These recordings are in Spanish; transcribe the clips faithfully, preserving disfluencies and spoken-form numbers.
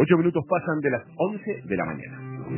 Ocho minutos pasan de las once de la mañana.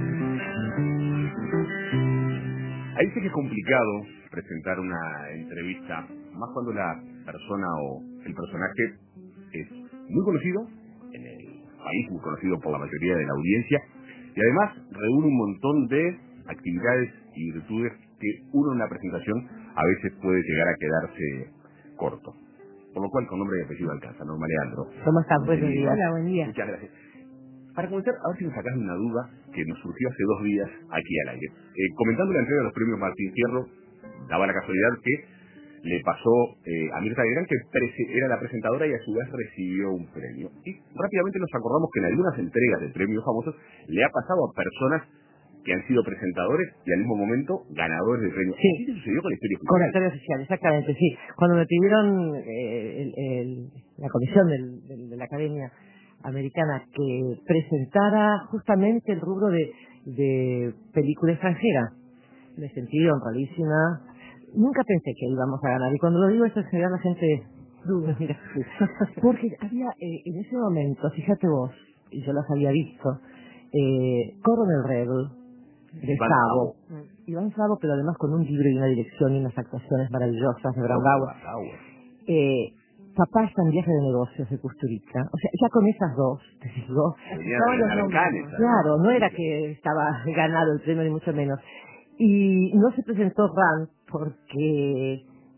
Ahí sí que es complicado presentar una entrevista, más cuando la persona o el personaje es muy conocido en el país, muy conocido por la mayoría de la audiencia, y además reúne un montón de actividades y virtudes que uno en la presentación a veces puede llegar a quedarse corto. Por lo cual, con nombre y apellido alcanza. Norma Leandro. ¿Cómo estás? Buenos días. Hola, buen día. Muchas gracias. Para comenzar, a ver si me sacás una duda que nos surgió hace dos días aquí al aire. Eh, comentando la entrega de los premios Martín Fierro, daba la casualidad que le pasó eh, a Mirta Legrand, que prese- era la presentadora y a su vez recibió un premio. Y rápidamente nos acordamos que en algunas entregas de premios famosos le ha pasado a personas que han sido presentadores y al mismo momento ganadores de premios. Sí. ¿Qué sucedió con la historia Con la oficial? historia oficial, exactamente, sí. Cuando me pidieron eh, el, el, la comisión del, del, de la Academia Americana que presentara justamente el rubro de, de película extranjera, me sentí honradísima. Nunca pensé que íbamos a ganar. Y cuando lo digo eso, en general la gente duda. Mira, sí. Porque había eh, en ese momento, fíjate vos, y yo las había visto, eh, Coronel Rebel, de Iván Savo. Savo. Iván Savo, pero además con un libro y una dirección y unas actuaciones maravillosas de Brandauer. Eh, Papá está en viaje de negocios de Kusturica. O sea, ya con esas dos, te digo, Venía todos de los la nombres, Cannes, claro, no era que estaba ganado el premio ni mucho menos. Y no se presentó Rand porque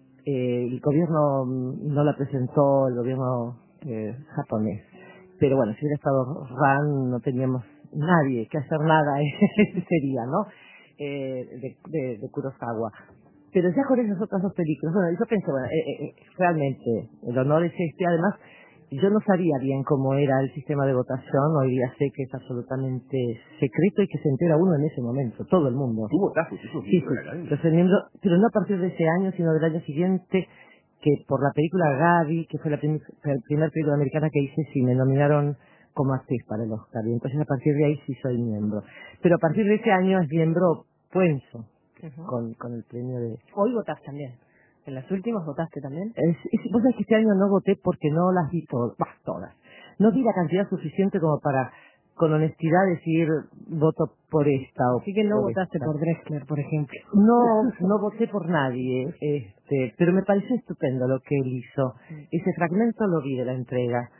eh, el gobierno mm, no la presentó, el gobierno eh, japonés. Pero bueno, si hubiera estado Rand no teníamos nadie que hacer nada, ese sería, ¿no? Eh, de, de, de Kurosawa. Pero ya con esas otras dos películas, bueno, yo pensé, bueno, eh, eh, realmente, el honor es este. Además, yo no sabía bien cómo era el sistema de votación, hoy día sé que es absolutamente secreto y que se entera uno en ese momento, todo el mundo. ¿Tú votaste? ¿Tú sos Sí, miembro de la sí, Academia? yo soy miembro, pero no a partir de ese año, sino del año siguiente, que por la película Gaby, que fue la prim el primer película americana que hice, sí me nominaron como actriz para el Oscar, y entonces a partir de ahí sí soy miembro. Pero a partir de ese año es miembro Puenzo, Uh-huh. con, con el premio de... Hoy votás también. ¿En las últimas votaste también? Es, es, vos sabés que este año no voté porque no las vi todas, bah, todas. No vi la cantidad suficiente como para, con honestidad, decir voto por esta o Así que no por votaste esta. por Drexler, por ejemplo. No, no voté por nadie, este, pero me pareció estupendo lo que él hizo. Ese fragmento lo vi de la entrega,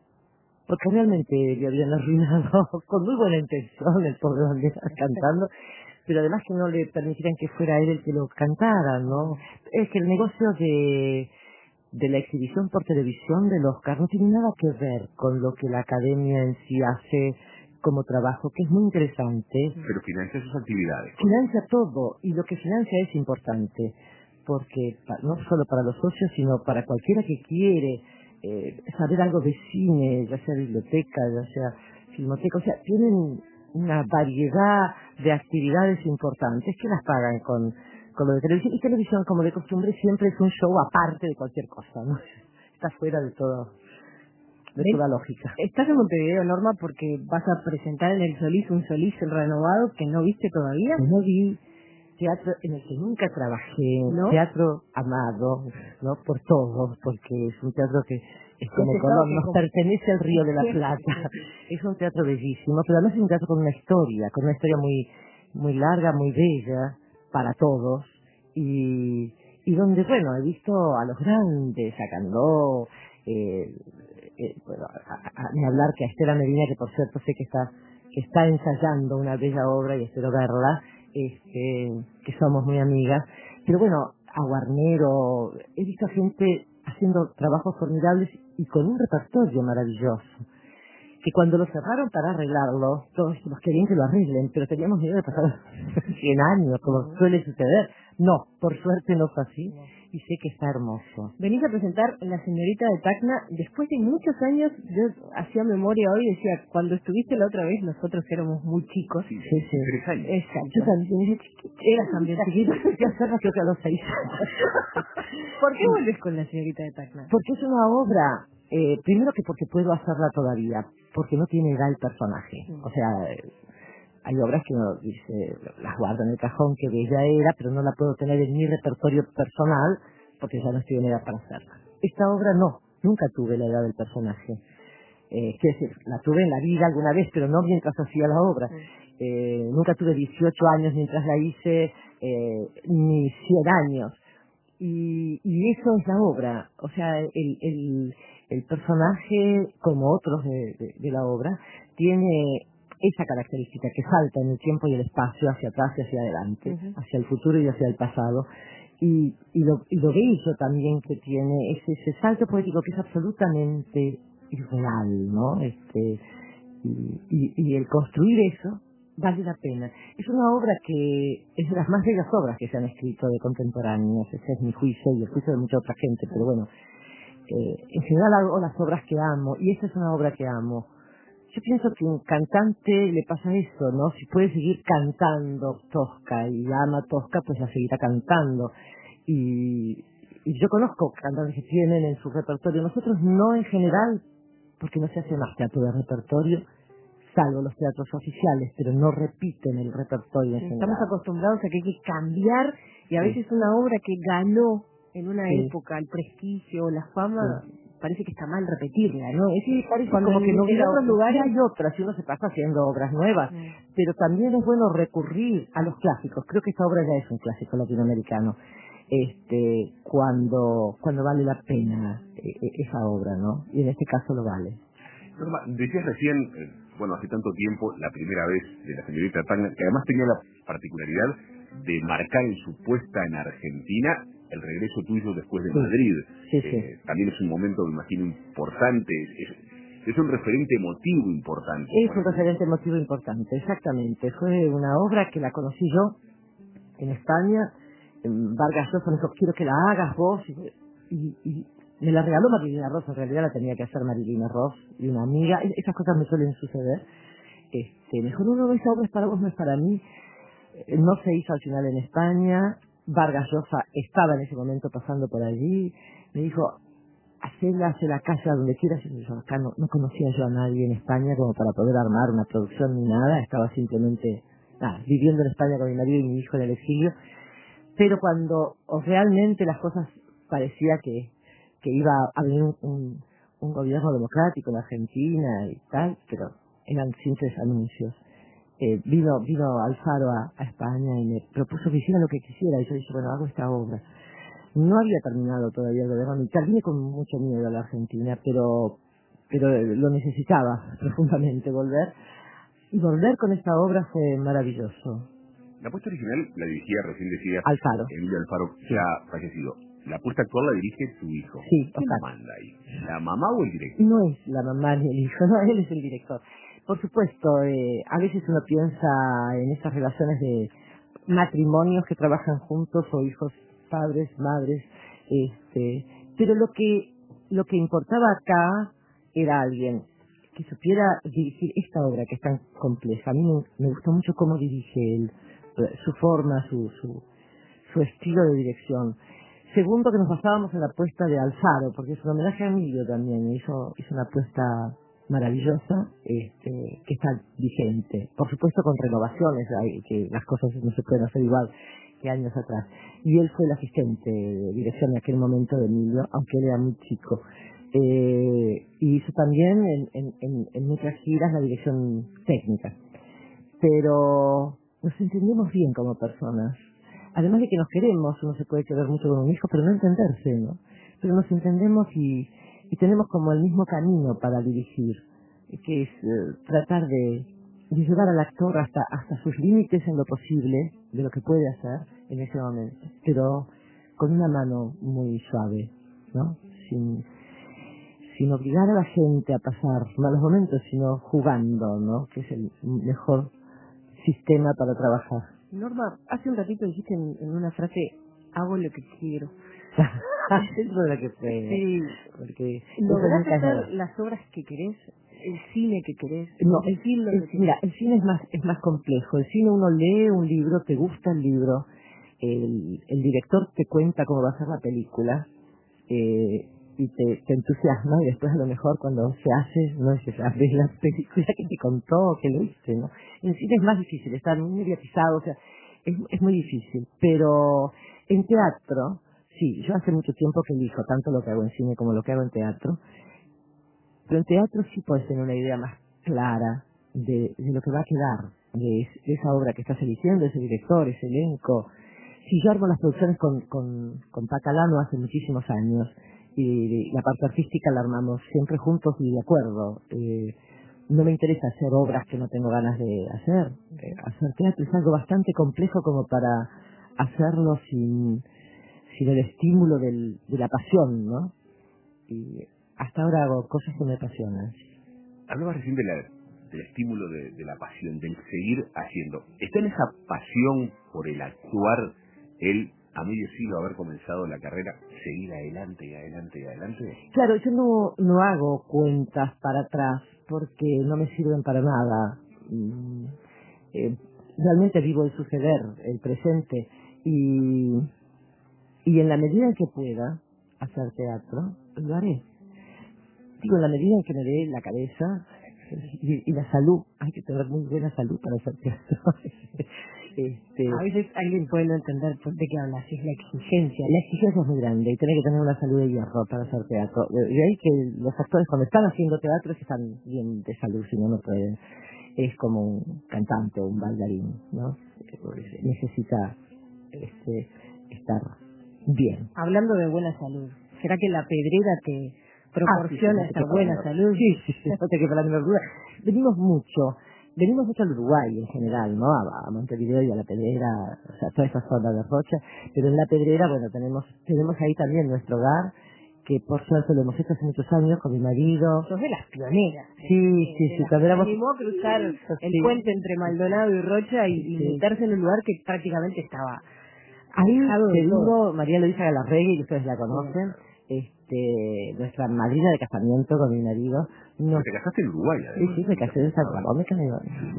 porque realmente le habían arruinado con muy buena intención el pobre Banderas cantando, pero además que no le permitieran que fuera él el que lo cantara, ¿no? Es que el negocio de, de la exhibición por televisión del Oscar no tiene nada que ver con lo que la Academia en sí hace como trabajo, que es muy interesante. Pero financia sus actividades. Financia todo, y lo que financia es importante, porque pa- no solo para los socios, sino para cualquiera que quiere eh, saber algo de cine, ya sea biblioteca, ya sea filmoteca, o sea, tienen una variedad de actividades importantes que las pagan con, con lo de televisión. Y televisión, como de costumbre, siempre es un show aparte de cualquier cosa, ¿no? Está fuera de todo, de Ven, toda lógica. Estás en Montevideo, Norma, porque vas a presentar en el Solís un Solís el renovado que no viste todavía. No vi teatro en el que nunca trabajé, ¿No? teatro amado, ¿no? Por todos, porque es un teatro que es como Ese Colón, sábado que nos com- pertenece al Río de la Plata. Es un teatro bellísimo, pero además es un teatro con una historia, con una historia muy muy larga, muy bella, para todos, y, y donde, bueno, he visto a los grandes, a Candó, eh, eh, bueno, a, a, a- ni hablar que a Estela Medina, que por cierto sé que está que está ensayando una bella obra y espero verla, este, que somos muy amigas, pero bueno, a Guarnero, he visto a gente haciendo trabajos formidables y con un repertorio maravilloso, que cuando lo cerraron para arreglarlo, todos dijimos que bien que lo arreglen, pero teníamos miedo de pasar cien años, como suele suceder. No, por suerte no fue así, y sé que está hermoso. Venís a presentar La Señorita de Tacna después de muchos años. Yo hacía memoria hoy y decía, cuando estuviste la otra vez nosotros éramos muy chicos. Sí, Sí, sí. tres años. Exacto. Yo también era chiquita. Eras también chiquito. Fui a hacerla creo que a los seis. ¿Por qué vuelves con La Señorita de Tacna? Porque es una obra, eh, primero que porque puedo hacerla todavía, porque no tiene edad el personaje. O sea, eh, hay obras que uno dice, las guardo en el cajón, que bella era, pero no la puedo tener en mi repertorio personal, porque ya no estoy en edad para hacerla. Esta obra no, nunca tuve la edad del personaje. Eh, quiero decir, la tuve en la vida alguna vez, pero no mientras hacía la obra. Eh, nunca tuve dieciocho años mientras la hice, eh, ni cien años. Y, y eso es la obra. O sea, el, el, el personaje, como otros de, de, de la obra, tiene esa característica que salta en el tiempo y el espacio hacia atrás y hacia adelante, uh-huh. hacia el futuro y hacia el pasado. Y, y, lo, y lo bello también que tiene es ese salto poético que es absolutamente irreal, ¿no? Este, y, y, y el construir eso vale la pena. Es una obra que es de las más bellas obras que se han escrito de contemporáneos. Ese es mi juicio y el juicio de mucha otra gente, pero bueno, eh, en general hago las obras que amo, y esta es una obra que amo. Yo pienso que un cantante le pasa eso, ¿no? Si puede seguir cantando Tosca y ama Tosca, pues la seguirá cantando. Y, y yo conozco cantantes que tienen en su repertorio. Nosotros no en general, porque no se hace más teatro de repertorio, salvo los teatros oficiales, pero no repiten el repertorio en general. Estamos acostumbrados a que hay que cambiar, y a sí. veces una obra que ganó en una sí. época el prestigio, la fama, sí. parece que está mal repetirla, ¿no? Es sí, parece cuando como en, que no en otros lugares hay otras, y uno se pasa haciendo obras nuevas, sí. pero también es bueno recurrir a los clásicos. Creo que esta obra ya es un clásico latinoamericano, este, cuando cuando vale la pena eh, esa obra, ¿no? Y en este caso lo vale. Norma, decías recién, eh, bueno, hace tanto tiempo, la primera vez de la señorita Tacna, que además tenía la particularidad de marcar en su puesta en Argentina el regreso tuyo después de sí. Madrid. Sí, eh, sí. También es un momento, me imagino, importante, es, es un referente emotivo importante. Es un referente emotivo importante, exactamente. Fue una obra que la conocí yo en España. Vargas Llosa me dijo, quiero que la hagas vos, y, y me la regaló Marilina Ross. En realidad la tenía que hacer Marilina Ross y una amiga. Esas cosas me suelen suceder. Este, me dijo, no, no, esa obra es para vos, no es para mí. No se hizo al final en España. Vargas Llosa estaba en ese momento pasando por allí. Me dijo, hacela, hacela casa donde quieras. Y yo, acá no, no conocía yo a nadie en España como para poder armar una producción ni nada. Estaba simplemente nada, viviendo en España con mi marido y mi hijo en el exilio. Pero cuando realmente las cosas parecía que, que iba a venir un, un, un gobierno democrático en Argentina y tal, pero eran simples anuncios. Eh, vino vino Alfaro a, a España y me propuso que hiciera lo que quisiera, y yo dije, bueno, hago esta obra. No había terminado todavía el gobierno, y terminé con mucho miedo a la Argentina, pero pero lo necesitaba profundamente volver, y volver con esta obra fue maravilloso. La puesta original la dirigía, recién decía, Alfaro. Emilio Alfaro, sí. ya fallecido. La puesta actual la dirige su hijo. Sí, ¿Quién la manda ahí? ¿La mamá o el director? No es la mamá ni el hijo, no, él es el director. Por supuesto, eh, a veces uno piensa en esas relaciones de matrimonios que trabajan juntos, o hijos, padres, madres, este, pero lo que lo que importaba acá era alguien que supiera dirigir esta obra que es tan compleja. A mí me, me gustó mucho cómo dirige él, su forma, su, su, su estilo de dirección. Segundo, que nos basábamos en la apuesta de Alfaro, porque es un homenaje a Emilio también, hizo, hizo una apuesta maravillosa, este, que está vigente. Por supuesto con renovaciones, hay, que las cosas no se pueden hacer igual que años atrás. Y él fue el asistente de dirección en aquel momento de Emilio, aunque él era muy chico. Eh, y hizo también en, en, en, en muchas giras la dirección técnica. Pero nos entendemos bien como personas. Además de que nos queremos, uno se puede querer mucho con un hijo, pero no entenderse, ¿no? Pero nos entendemos y, y tenemos como el mismo camino para dirigir, que es eh, tratar de, de llevar al actor hasta, hasta sus límites en lo posible, de lo que puede hacer en ese momento, pero con una mano muy suave, ¿no? Sin, sin obligar a la gente a pasar malos momentos, sino jugando, ¿no? Que es el mejor sistema para trabajar. Norma, hace un ratito dijiste en, en una frase, hago lo que quiero. Eso es lo que fue. Sí. Porque ¿lográs hacer las obras que querés? ¿El cine que querés? No, el film el, que mira, el cine es más es más complejo. El cine uno lee un libro, te gusta el libro, el, el director te cuenta cómo va a ser la película, eh, y te, te entusiasma, y después a lo mejor cuando se hace, no es que ves la película que te contó, que lo hice, ¿no? En cine es más difícil, está muy mediatizado, o sea, es, es muy difícil. Pero en teatro, sí, yo hace mucho tiempo que elijo tanto lo que hago en cine como lo que hago en teatro, Pero en teatro sí puedes tener una idea más clara de, de lo que va a quedar, de, de esa obra que estás eligiendo, ese director, ese elenco. Si yo armo las producciones con, con, con Pacalano hace muchísimos años, y la parte artística la armamos siempre juntos y de acuerdo. Eh, no me interesa hacer obras que no tengo ganas de hacer. Eh, hacer teatro es algo bastante complejo como para hacerlo sin, sin el estímulo del, de la pasión, ¿no? Y hasta ahora hago cosas que me apasionan. Hablaba recién de la, del estímulo de, de la pasión, del seguir haciendo. ¿Está en esa pasión por el actuar, el a medio siglo haber comenzado la carrera, seguir adelante y adelante y adelante? Claro, yo no, no hago cuentas para atrás porque no me sirven para nada. Mm, eh, realmente vivo el suceder, el presente, y, y en la medida en que pueda hacer teatro, lo haré. Digo, en la medida en que me dé la cabeza y, y la salud. Hay que tener muy buena salud para hacer teatro. este, A veces alguien puede no entender por de qué hablas, es la exigencia. La exigencia es muy grande y tiene que tener una salud de hierro para hacer teatro. De ahí que los actores cuando están haciendo teatro están bien de salud, si no, no pueden. Es como un cantante o un bailarín, ¿no? Necesita este, estar bien. Hablando de buena salud, ¿será que la pedrera te proporciona ah, sí, sí, esta buena no. salud? Sí, sí, sí, no te quepa la menor duda. Venimos mucho, venimos mucho al Uruguay en general, ¿no? A, a Montevideo y a La Pedrera, o sea, toda esa zona de Rocha, pero en La Pedrera, bueno, tenemos tenemos ahí también nuestro hogar, que por suerte lo hemos hecho hace muchos años con mi marido. Sos de las pioneras. Sí, de, sí, de sí, las cuando que éramos... se animó a cruzar el Sí. puente entre Maldonado y Rocha y, y Sí. meterse en un lugar que prácticamente estaba Ahí alejado de te todo. digo, María Luisa Galarregui, que ustedes la conocen, este, nuestra madrina de casamiento con mi marido, nos, ¿Te casaste en Uruguay? sí, Además, sí, me casé en San Ramón, me casé.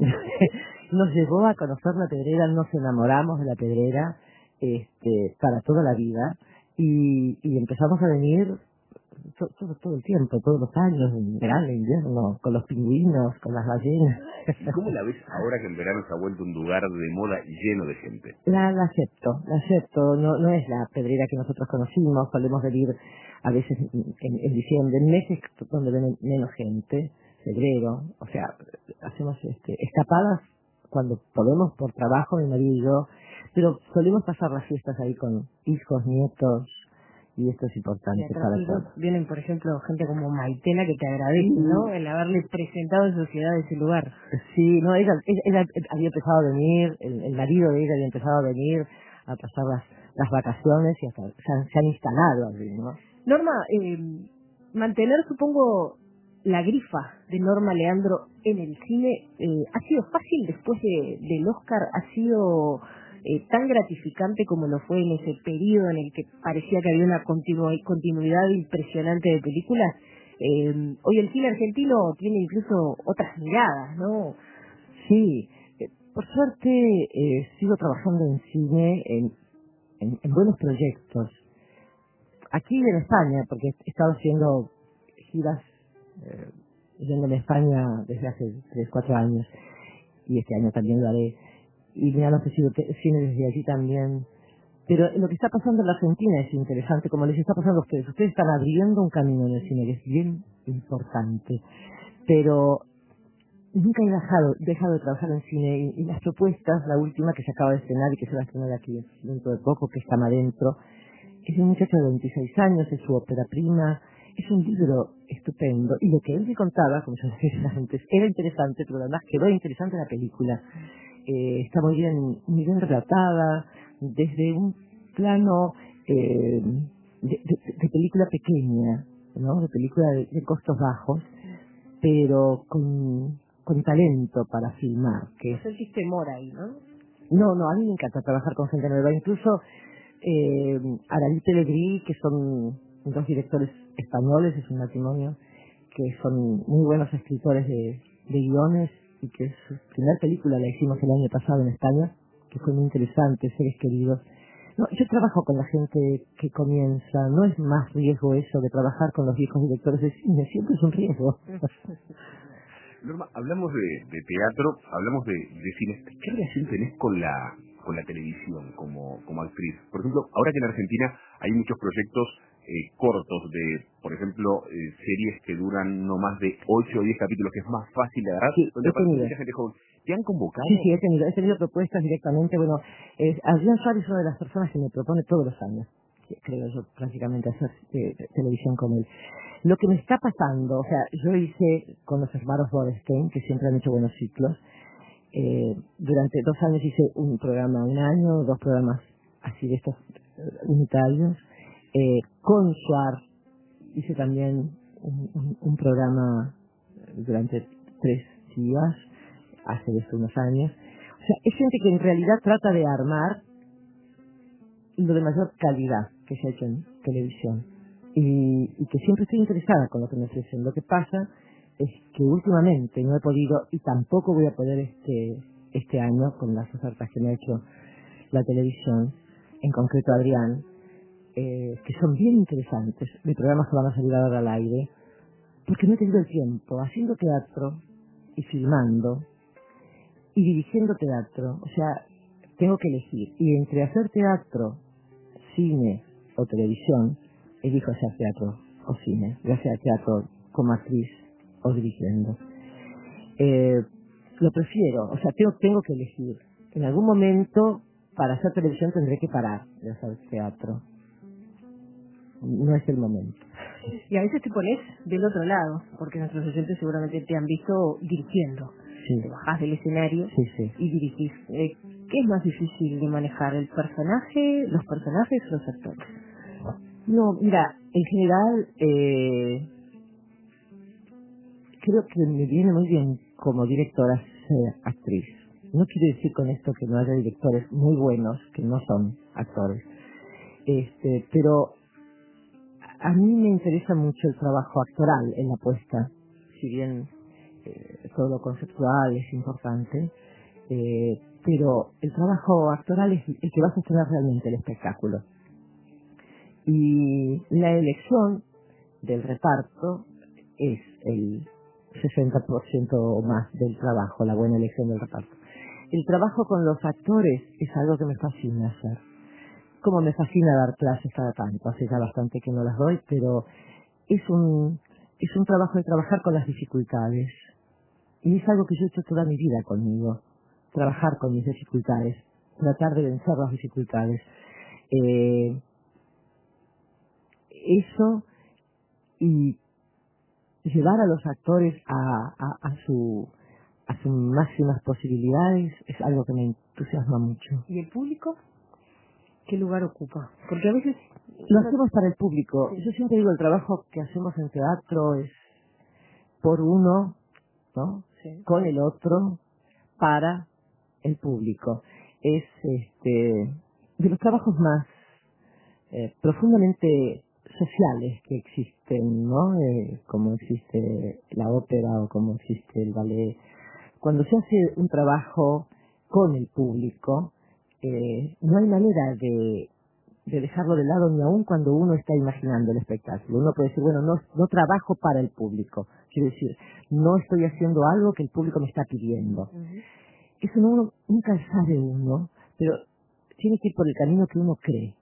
Nos llevó a conocer La Pedrera, nos enamoramos de La Pedrera, este, para toda la vida, y, y empezamos a venir todo, todo, todo el tiempo, todos los años, en verano, en invierno, con los pingüinos, con las ballenas. ¿Y cómo la ves ahora que en verano se ha vuelto un lugar de moda lleno de gente? La, la acepto, la acepto, no, no es la Pedrera que nosotros conocimos, solemos venir a veces en, en diciembre, en meses donde ven menos gente, febrero, o sea, hacemos este, escapadas cuando podemos por trabajo, mi marido y yo, pero solemos pasar las fiestas ahí con hijos, nietos, y esto es importante Y para todos. vienen, por ejemplo, gente como Maitena que te agradece, ¿no? El haberle presentado en sociedad ese lugar. Sí, no, ella, ella, ella había empezado a venir, el, el marido de ella había empezado a venir a pasar las, las vacaciones y hasta se han, se han instalado allí, ¿no? Norma, eh, mantener, supongo, la grifa de Norma Leandro en el cine, eh, ¿ha sido fácil después de, del Oscar? ¿Ha sido eh, tan gratificante como lo fue en ese periodo en el que parecía que había una continu continuidad impresionante de películas? Eh, hoy el cine argentino tiene incluso otras miradas, ¿no? Sí, eh, por suerte eh, sigo trabajando en cine, en, en, en buenos proyectos. Aquí en España, porque he estado haciendo giras, eh, yéndome a España desde hace tres, cuatro años, y este año también lo haré, y me han ofrecido cine desde allí también. Pero lo que está pasando en la Argentina es interesante, como les está pasando a ustedes. Ustedes están abriendo un camino en el cine que es bien importante, pero nunca he dejado, dejado de trabajar en cine, y, y las propuestas, la última que se acaba de estrenar y que se va a estrenar aquí dentro de poco, que está adentro, es un muchacho de veintiséis años, es su ópera prima, es un libro estupendo, y lo que él me contaba, como yo decía antes, era interesante, pero además quedó interesante la película. Eh, está muy bien, muy bien relatada, desde un plano eh, de, de, de película pequeña, ¿no? De película de, de costos bajos, pero con, con talento para filmar. Que es el temor ahí, ¿no? No, no, a mí me encanta trabajar con gente nueva, incluso eh, Aralí Pellegrí, que son dos directores españoles, es un matrimonio, que son muy buenos escritores de, de guiones, y que su primera película la hicimos el año pasado en España, que fue muy interesante, Seres Queridos. No, yo trabajo con la gente que comienza, no es más riesgo eso de trabajar con los viejos directores de cine, siempre es un riesgo. Norma, hablamos de, de teatro, hablamos de, de cine. ¿Qué relación tenés con la con la televisión como, como actriz? Por ejemplo, ahora que en Argentina hay muchos proyectos eh, cortos, de, por ejemplo, eh, series que duran no más de ocho o diez capítulos, que es más fácil de agarrar, Sí, donde he aparece tenido. mucha gente joven. ¿Te han convocado? Sí, sí, he tenido, he tenido propuestas directamente. Bueno, eh, Adrián Suárez es una de las personas que me propone todos los años, que creo yo, prácticamente hacer eh, televisión con él. Lo que me está pasando, o sea, yo hice con los hermanos Borenstein, que siempre han hecho buenos ciclos, eh, durante dos años hice un programa un año, dos programas así de estos eh, unitarios, eh, con Suárez hice también un, un, un programa durante tres días, hace desde unos años. O sea, es gente que en realidad trata de armar lo de mayor calidad que se ha hecho en televisión. Y, y que siempre estoy interesada con lo que me ofrecen. Lo que pasa es que últimamente no he podido, y tampoco voy a poder este, este año, con las ofertas que me ha hecho la televisión, en concreto Adrián, eh, que son bien interesantes, de programas que van a salir ahora al aire, porque no he tenido el tiempo, haciendo teatro y filmando, y dirigiendo teatro, o sea, tengo que elegir. Y entre hacer teatro, cine o televisión, elijo hacer teatro o cine, ya sea teatro como actriz o dirigiendo. Eh, lo prefiero, o sea, tengo, tengo que elegir. En algún momento, para hacer televisión tendré que parar de hacer teatro. No es el momento. Y a veces te pones del otro lado, porque nuestros oyentes seguramente te han visto dirigiendo. Sí. Te bajás del escenario Sí, sí. y dirigís. Eh, ¿Qué es más difícil de manejar, el personaje, los personajes o los actores? No, mira, en general, eh, creo que me viene muy bien como directora ser actriz. No quiere decir con esto que no haya directores muy buenos que no son actores. Este, pero a mí me interesa mucho el trabajo actoral en la puesta, si bien eh, todo lo conceptual es importante, eh, pero el trabajo actoral es el que va a sostener realmente el espectáculo. Y la elección del reparto es el sesenta por ciento o más del trabajo, la buena elección del reparto. El trabajo con los actores es algo que me fascina hacer. Como me fascina dar clases cada tanto, hace ya bastante que no las doy, pero es un, es un trabajo de trabajar con las dificultades. Y es algo que yo he hecho toda mi vida conmigo, trabajar con mis dificultades, tratar de vencer las dificultades. Eh, eso y llevar a los actores a, a, a su a sus máximas posibilidades es algo que me entusiasma mucho. ¿Y el público? ¿Qué lugar ocupa? Porque a veces... Lo hacemos para el público. Yo siempre digo, el trabajo que hacemos en teatro es por uno, ¿no? Sí. Con el otro, para el público. Es este de los trabajos más eh, profundamente sociales que existen, ¿no? Eh, como existe la ópera o como existe el ballet. Cuando se hace un trabajo con el público, eh, no hay manera de, de dejarlo de lado ni aun cuando uno está imaginando el espectáculo. Uno puede decir, bueno, no, no trabajo para el público. Quiero decir, no estoy haciendo algo que el público me está pidiendo. Uh-huh. Eso no uno, nunca sabe uno, pero tiene que ir por el camino que uno cree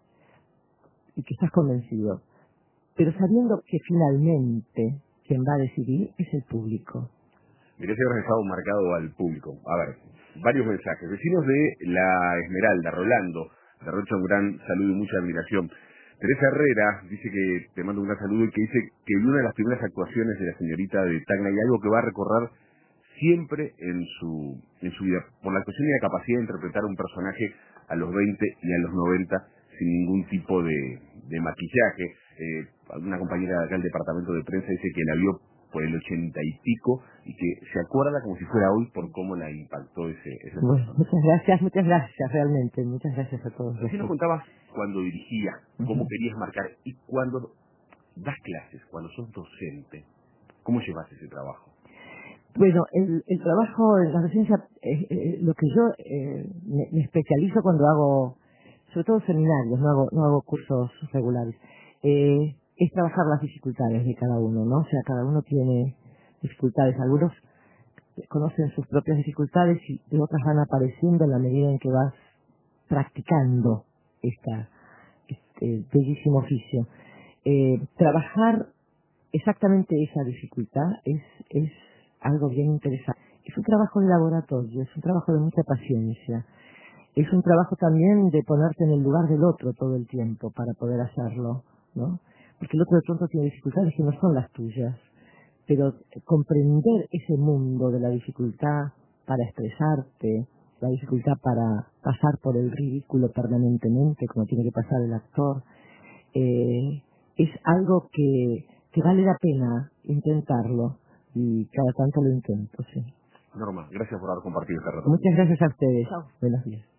y que estás convencido. Pero sabiendo que finalmente quien va a decidir es el público. Mirá si habrás dejado marcado al público. A ver, varios mensajes. Vecinos de La Esmeralda, Rolando, derrocha un gran saludo y mucha admiración. Teresa Herrera dice que te manda un gran saludo y que dice que vio una de las primeras actuaciones de la señorita de Tacna y algo que va a recorrer siempre en su en su vida, por la actuación y la capacidad de interpretar un personaje a los veinte y a los noventa sin ningún tipo de, de maquillaje. Eh, una compañera de acá del departamento de prensa dice que la vio por el ochenta y pico y que se acuerda como si fuera hoy por cómo la impactó ese, ese bueno, muchas gracias, muchas gracias realmente, muchas gracias a todos. Así nos contabas cuando dirigías, cómo uh-huh. querías marcar y cuando das clases, cuando sos docente, ¿cómo llevas ese trabajo? Bueno, el, el trabajo en la docencia, eh, eh, lo que yo eh, me, me especializo cuando hago, sobre todo seminarios, no hago, no hago cursos regulares, eh, es trabajar las dificultades de cada uno, ¿no? O sea, cada uno tiene dificultades, algunos conocen sus propias dificultades y otras van apareciendo en la medida en que vas practicando esta, este bellísimo oficio. eh, trabajar exactamente esa dificultad es, es algo bien interesante. Es un trabajo de laboratorio, es un trabajo de mucha paciencia. Es un trabajo también de ponerte en el lugar del otro todo el tiempo para poder hacerlo, ¿no? Porque el otro de pronto tiene dificultades que no son las tuyas. Pero comprender ese mundo de la dificultad para expresarte, la dificultad para pasar por el ridículo permanentemente, como tiene que pasar el actor, eh, es algo que, que vale la pena intentarlo, y cada tanto lo intento, sí. Norma, gracias por haber compartido este rato. Muchas gracias a ustedes. Chao. Buenos días.